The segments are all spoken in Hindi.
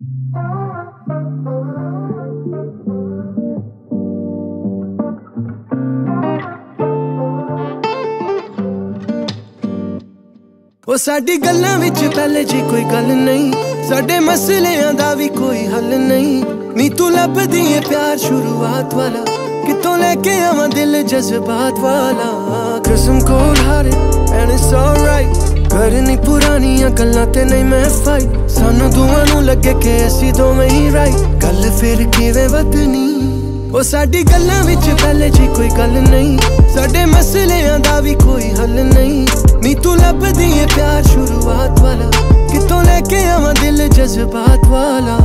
ਉਹ ਸਾਡੀ ਗੱਲਾਂ ਵਿੱਚ ਪਹਿਲੇ ਜੀ ਕੋਈ ਗੱਲ ਨਹੀਂ, ਸਾਡੇ ਮਸਲਿਆਂ ਦਾ ਵੀ ਕੋਈ ਹੱਲ ਨਹੀਂ। ਨੀ ਤੂੰ ਲੱਭਦੀ ਏ ਪਿਆਰ ਸ਼ੁਰੂਆਤ ਵਾਲਾ, ਕਿਤੋਂ ਲੈ ਕੇ ਆਵਾਂ ਦਿਲ ਜਜ਼ਬਾਤ ਵਾਲਾ। ਕਸਮ ਕੋਲ ਹਾਰੇ and it's alright, ਕਰਨੀ ਪੁਰਾਣੀਆਂ ਗੱਲਾਂ ਤੇ ਨਹੀਂ ਮੈਂ ਫਾਈਟ। ਸਾਨੂੰ ਦੋਵਾਂ ਨੂੰ ਲੱਗੇ ਕਿ ਅਸੀਂ ਦੋਵੇਂ ਹੀ ਰਾਈਟ, ਗੱਲ ਫਿਰ ਕਿਵੇਂ ਵਧਣੀ। ਉਹ ਸਾਡੀ ਗੱਲਾਂ ਵਿੱਚ ਪਹਿਲੇ ਜੀ ਕੋਈ ਗੱਲ ਨਹੀਂ, ਸਾਡੇ ਮਸਲਿਆਂ ਦਾ ਵੀ ਕੋਈ ਹੱਲ ਨਹੀਂ। ਨੀ ਤੂੰ ਲੱਭਦੀ ਏ ਪਿਆਰ ਸ਼ੁਰੂਆਤ ਵਾਲਾ, ਕਿਤੋਂ ਲੈ ਕੇ ਆਵਾਂ ਦਿਲ ਜਜ਼ਬਾਤ ਵਾਲਾ।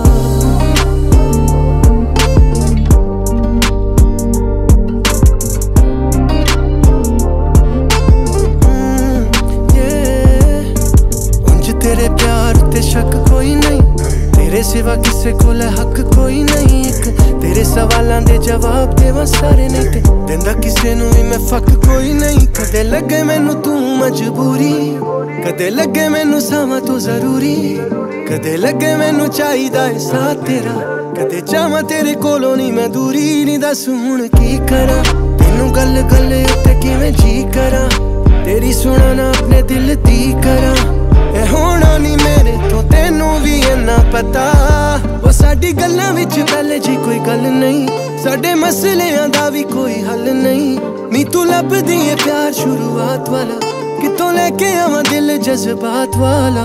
ਉਂਝ ਤੇਰੇ ਪਿਆਰ ਤੇ ਸ਼ੱਕ ਕੋਈ ਨਹੀਂ, तेरे सिवा किसे कोल हक कोई नहीं। एक तेरे सवालों दे जवाब देवा सारे नहीं ते देंदा किसे नूं भी मैं फक कोई नहीं। कदे लगे मैनू तू मजबूरी, कदे लगे मैनू सावां तू जरूरी, कदे लगे मैनू चाहिदा है साथ तेरा, कदे चाहां तेरे कोलों नहीं मैं दूरी। नी दस हुण की करा तेनू गल गल उत्ते किवें जी करा, तेरी सुना ना अपने दिल दी करा। ए होना नी मेरे तो तेनू भी इन्ना पता। वो साडी गल्लां विच पहले जी कोई गल नहीं, साडे मसलियां दा भी कोई हल नहीं। नी तू लभदी ए प्यार शुरुआत वाला, कितों लेके आवां दिल जज्बात वाला।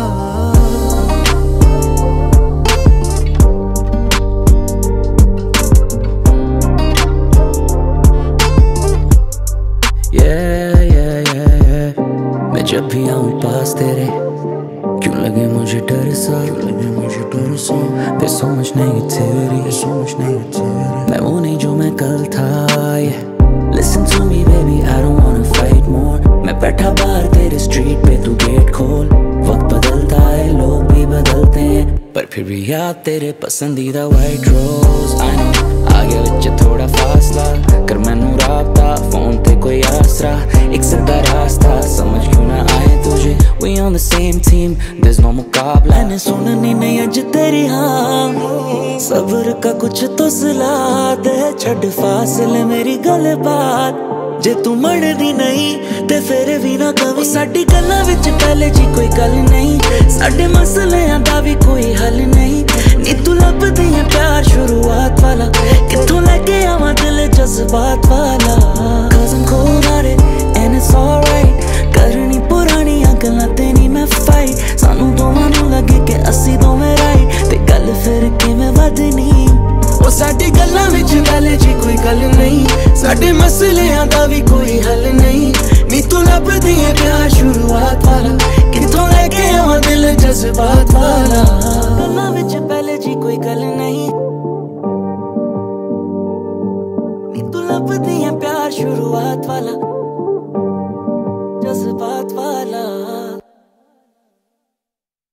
मैं जब भी आऊं पास तेरे क्यों लगे मुझे डर सा, There's so much negativity, मैं वो नहीं जो मैं कल था। Listen to me baby, I don't wanna fight more। मैं बैठा बाहर तेरे स्ट्रीट पे, तू गेट खोल। वक्त बदलता है लोग भी बदलते हैं, पर फिर भी याद तेरे पसंदीदा वाइट रोज। I know आगे विच थोड़ा फासला कर, मैनू राबता फोन ते कोई आसरा। एक सीधा रास्ता समझ क्यों ना आए तुझे, We on the same team, there's no मुकाबला। मैंने सुननी नहीं अज तेरी हाँ, सब्र का कुछ तो सिला दे। छड़ फासले मेरी गल बात, जे तू मरदी नहीं ते फिर भी ना कभी। साडी गल्लां विच पहले जी कोई गल नहीं, साडे मसलियां दा भी कोई हल नहीं। नी तू लभदी है प्यार शुरुआत वाला, कित्थों लेके आवां दिल जज्बात वाला। Cause I'm cold-hearted and it's alright, करनी पुराणियां गल्लां ते नहीं मैं फाइट। सानू दोवां नूं लगे कि असीं दोवें राइट, ते गल फिर किवें वधनी। ਉਹ ਸਾਡੀ ਗੱਲਾਂ ਵਿੱਚ ਪਹਿਲੇ ਜੀ ਕੋਈ ਗੱਲ ਨਹੀਂ, ਸਾਡੇ ਮਸਲਿਆਂ ਦਾ ਵੀ ਕੋਈ ਹੱਲ ਨਹੀਂ। ਨੀ ਤੂੰ ਲੱਭਦੀ ਏ ਪਿਆਰ ਸ਼ੁਰੂਆਤ ਵਾਲਾ, ਕਿੱਥੋਂ ਲੈ ਕੇ ਆਵਾਂ ਦਿਲ ਜਜ਼ਬਾਤ ਵਾਲਾ। ਗੱਲਾਂ ਵਿੱਚ ਪਹਿਲੇ ਜੀ ਕੋਈ ਗੱਲ ਨਹੀਂ, ਨੀ ਤੂੰ ਲੱਭਦੀ ਏ ਪਿਆਰ ਸ਼ੁਰੂਆਤ ਵਾਲਾ।